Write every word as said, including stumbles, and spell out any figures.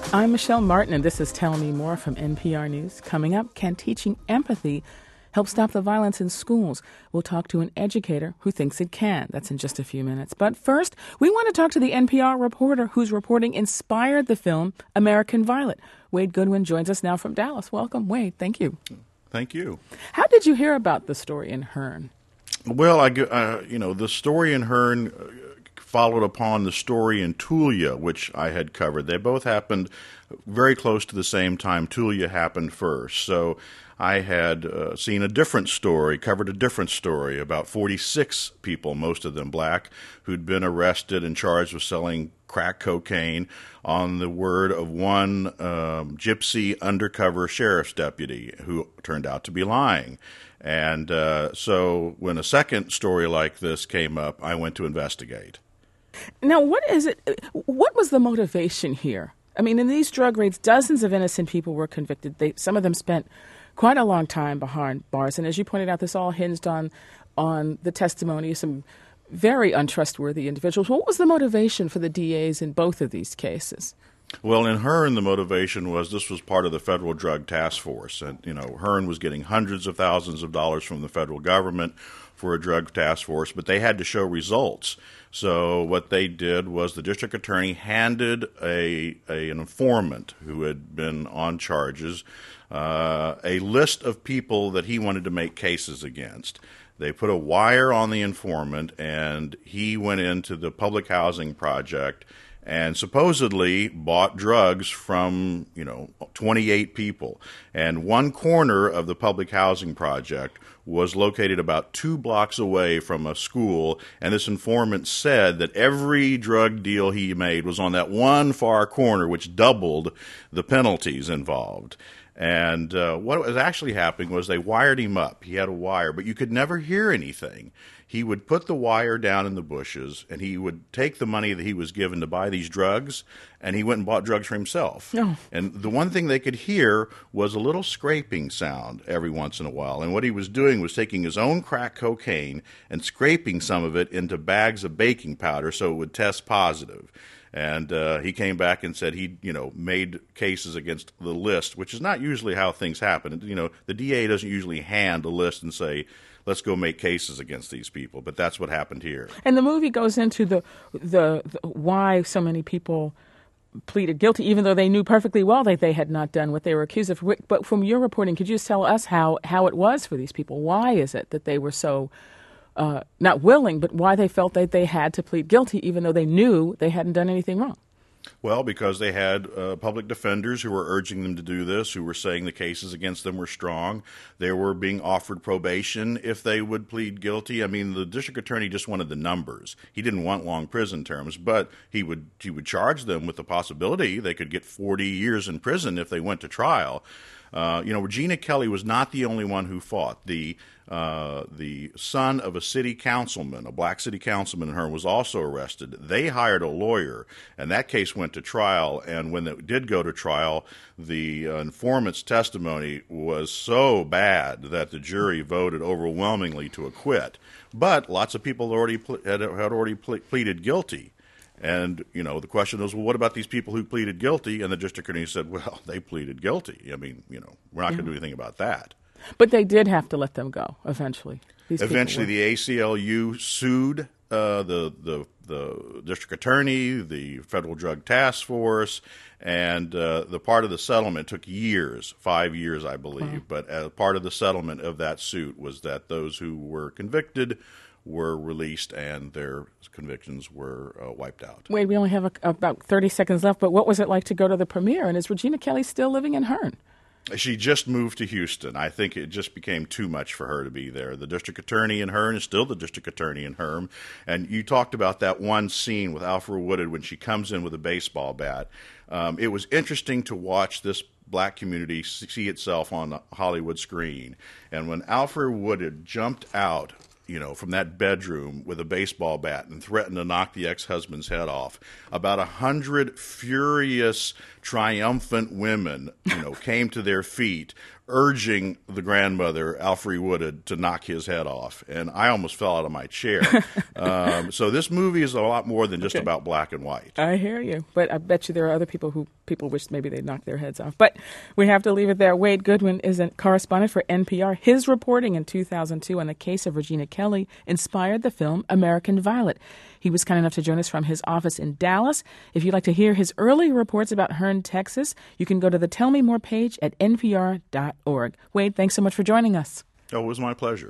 I'm Michelle Martin, and this is Tell Me More from N P R News. Coming up, can teaching empathy help stop the violence in schools? We'll talk to an educator who thinks it can. That's in just a few minutes. But first, we want to talk to the N P R reporter whose reporting inspired the film American Violet. Wade Goodwin joins us now from Dallas. Welcome, Wade. Thank you. Thank you. How did you hear about the story in Hearn? Well, I, uh, you know, the story in Hearn followed upon the story in Tulia, which I had covered. They both happened very close to the same time. Tulia happened first. So I had uh, seen a different story, covered a different story about forty-six people, most of them black, who'd been arrested and charged with selling crack cocaine on the word of one um, gypsy undercover sheriff's deputy who turned out to be lying. And uh, so when a second story like this came up, I went to investigate. Now, what is it? What was the motivation here? I mean, in these drug raids, dozens of innocent people were convicted. They, some of them spent quite a long time behind bars. And as you pointed out, this all hinged on on the testimony of some very untrustworthy individuals. What was the motivation for the D As in both of these cases? Well, in Hearn, the motivation was this was part of the federal drug task force. And, you know, Hearn was getting hundreds of thousands of dollars from the federal government for a drug task force, but they had to show results. So what they did was the district attorney handed a, a an informant who had been on charges uh, a list of people that he wanted to make cases against. They put a wire on the informant, and he went into the public housing project and supposedly bought drugs from, you know, twenty-eight people. And one corner of the public housing project was located about two blocks away from a school, and this informant said that every drug deal he made was on that one far corner, which doubled the penalties involved. And uh, what was actually happening was they wired him up. He had a wire, but you could never hear anything. He would put the wire down in the bushes, and he would take the money that he was given to buy these drugs, and he went and bought drugs for himself. Oh. And the one thing they could hear was a little scraping sound every once in a while. And what he was doing was taking his own crack cocaine and scraping some of it into bags of baking powder so it would test positive. And uh, he came back and said he, you know, made cases against the list, which is not usually how things happen. You know, the D A doesn't usually hand a list and say, let's go make cases against these people. But that's what happened here. And the movie goes into the, the, the why so many people pleaded guilty, even though they knew perfectly well that they had not done what they were accused of. But from your reporting, could you just tell us how, how it was for these people? Why is it that they were so uh, not willing, but why they felt that they had to plead guilty, even though they knew they hadn't done anything wrong? Well, because they had uh, public defenders who were urging them to do this, who were saying the cases against them were strong. They were being offered probation if they would plead guilty. I mean, the district attorney just wanted the numbers. He didn't want long prison terms, but he would he would charge them with the possibility they could get forty years in prison if they went to trial. Uh, you know, Regina Kelly was not the only one who fought. The uh, the son of a city councilman, a black city councilman in Hearn, was also arrested. They hired a lawyer, and that case went to trial. And when it did go to trial, the uh, informant's testimony was so bad that the jury voted overwhelmingly to acquit. But lots of people already ple- had, had already ple- pleaded guilty. And, you know, the question was, well, what about these people who pleaded guilty? And the district attorney said, well, they pleaded guilty. I mean, you know, we're not yeah. going to do anything about that. But they did have to let them go eventually. These eventually, the A C L U sued uh, the, the the district attorney, the Federal Drug Task Force, and uh, the part of the settlement took years, five years, I believe. Wow. But as part of the settlement of that suit was that those who were convicted were released and their convictions were uh, wiped out. Wade, we only have a, about thirty seconds left, but what was it like to go to the premiere? And is Regina Kelly still living in Hearn? She just moved to Houston. I think it just became too much for her to be there. The district attorney in Hearn is still the district attorney in Hearn. And you talked about that one scene with Alfre Woodard when she comes in with a baseball bat. Um, it was interesting to watch this black community see itself on the Hollywood screen. And when Alfre Woodard jumped out, you know, from that bedroom with a baseball bat and threatened to knock the ex-husband's head off. About a hundred furious, triumphant women, you know, came to their feet, urging the grandmother, Alfre Woodard, to knock his head off. And I almost fell out of my chair. um, so this movie is a lot more than just okay. about black and white. I hear you. But I bet you there are other people who people wish maybe they'd knock their heads off. But we have to leave it there. Wade Goodwin is a correspondent for N P R. His reporting in two thousand two on the case of Regina Kelly inspired the film American Violet. He was kind enough to join us from his office in Dallas. If you'd like to hear his early reports about Hearne, Texas, you can go to the Tell Me More page at N P R dot org. Wade, thanks so much for joining us. Oh, it was my pleasure.